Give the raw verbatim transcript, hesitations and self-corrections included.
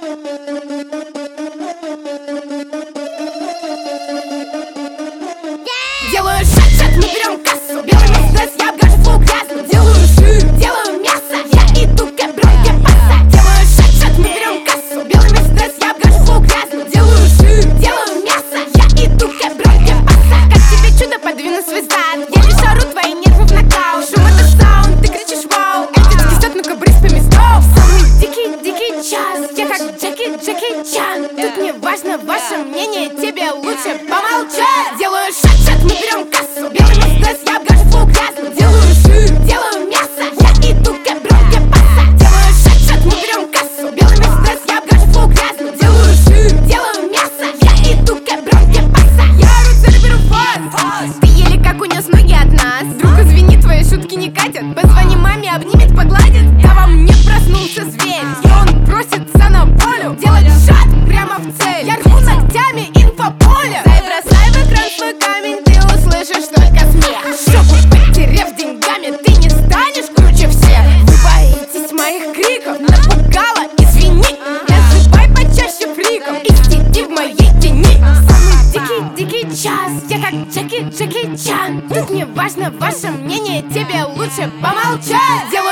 Делаю шаг-шаг, мы берем кассу. Белый Мерседес, я обгажу фул газу. Делаю ши, делаю мясо, я иду к бронке паса. Делаю шаг-шаг, мы берем кассу. Белый Мерседес, я обгажу фул газу. Делаю ши, делаю мясо, я иду к бронке паса. Как тебе чудо, подвину свой зад. Я лишь ору твои нервы в нокаут. Шум это саунд, ты кричишь вау. Этот кисет, ну-ка брысь по местам. Самый дикий, дикий час. Я как Джеки, Джеки Чан. Тут не важно ваше мнение, тебе лучше помолчать. Делаю шаг-шаг, мы берем кассу. Белый Мерседес, я обгажу фул газу. Делаю ши, делаю мясо, я иду к бронке паса. Делаю шаг-шаг, мы берем кассу. Белый Мерседес, я обгажу фул газу. Делаю ши, делаю мясо, я иду к бронке паса. Я ору, цель беру фаст. Ты еле как унес ноги от нас. Друг, извини, твои шутки не катят. Позвони маме, обнимет, погладит. Да вам не проснулся зверь, и он просится на волю. Делать шаг прямо в цель. Я рву ногтями инфополе. Дай бросай в экран свой камень, ты услышишь только смех. Шопу потеряв деньгами, ты не станешь круче всех. Вы боитесь моих криков, напугала, извини. Называй почаще фриком и сиди в моей тени. Самый дикий, дикий час, я как Джеки, Джеки Чан. Тут не важно ваше мнение, тебе лучше помолчать.